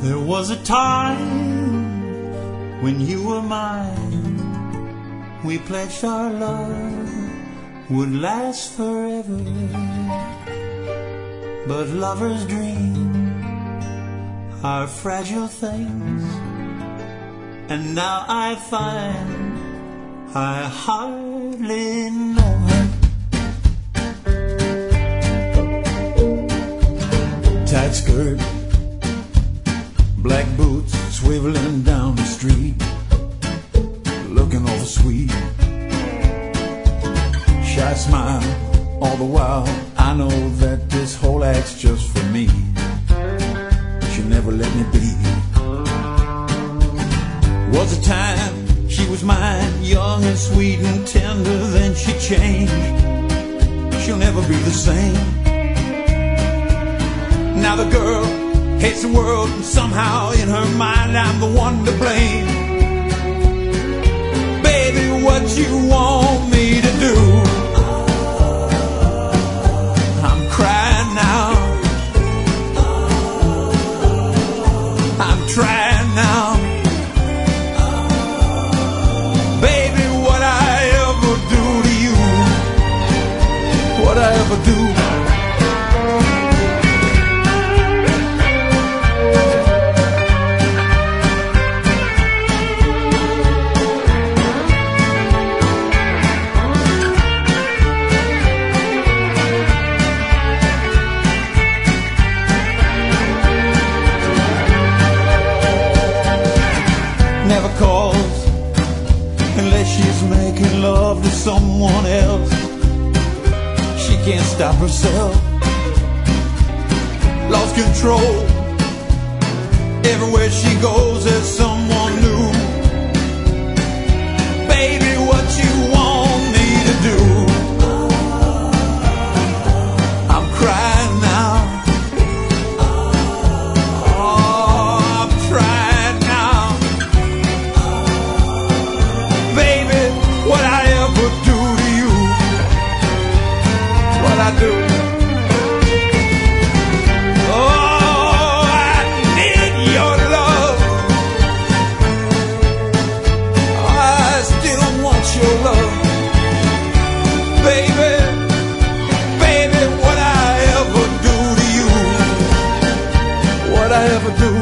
There was a time when you were mine. We pledged our love would last forever. But lovers dream are fragile things, and now I find I hardly know her. Tight skirt, black boots, swiveling down the street, looking all sweet. Shy smile all the while. I know that this whole act's just for me. She'll never let me be. Was a time she was mine, young and sweet and tender, then she changed. She'll never be the same. Now the girl hates the world, and somehow in her mind I'm the one to blame. Baby, what you want me to do? I'm crying now. I'm trying now. Baby, what I ever do to you? What I ever do? Never calls unless she's making love to someone else. She can't stop herself, lost control. Everywhere she goes there's someone new. Baby, what you want me to do? I'm crying now. I do. Oh, I need your love. I still want your love. Baby, baby, what I ever do to you? What I ever do?